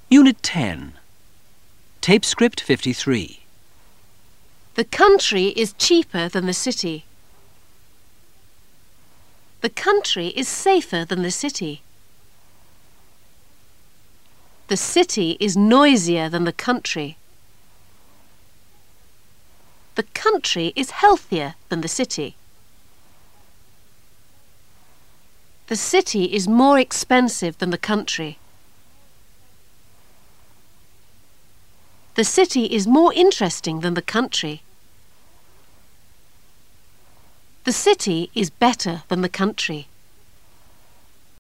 Unit 10. Tape script 53. The country is cheaper than the city. The country is safer than the city. The city is noisier than the country. The country is healthier than the city. The city is more expensive than the country. The city is more interesting than the country. The city is better than the country.